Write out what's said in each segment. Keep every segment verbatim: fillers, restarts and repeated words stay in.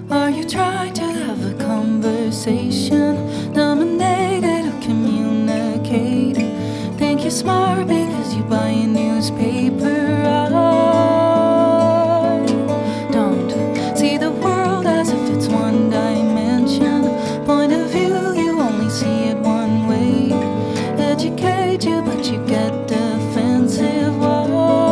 Are you trying to have a conversation? Dominated or communicate? Think you're smart because you buy a newspaper. I don't see the world as if it's one dimension. Point of view, you only see it one way. Educate you, but you get defensive. Why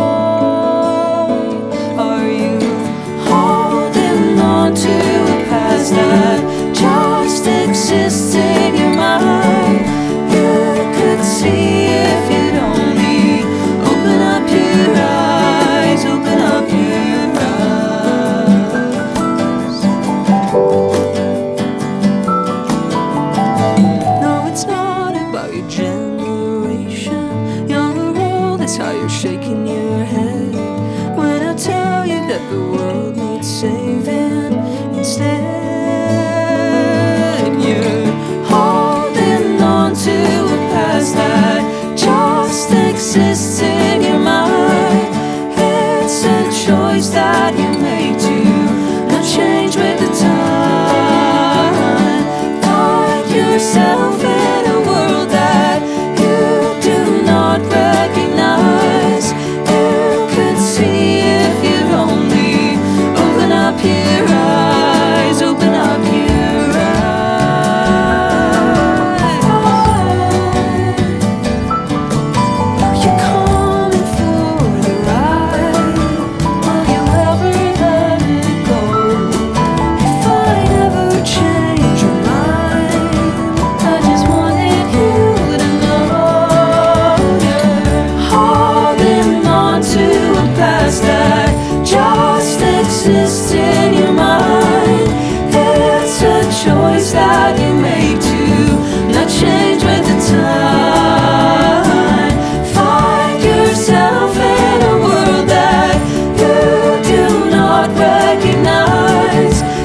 are you holding on to a past that just exists in your mind? You could see if you'd only open up your eyes, open up your eyes. No, it's not about your generation, young or old, it's how you're shaking your head when I tell you that the world needs saving. Instead, you're holding on to a past that just exists in your mind. It's a choice that you made to not change with the time. Find yourself in a world that you do not recognize. You could see if you'd only open up your eyes, open up your eyes. Are you coming for the ride? Will you ever let it go? If I ever change your mind, I just wanted you to know you're holding on to a past that just exists in your mind. It's a choice that you made to not change with the time. Find yourself in a world that you do not recognize.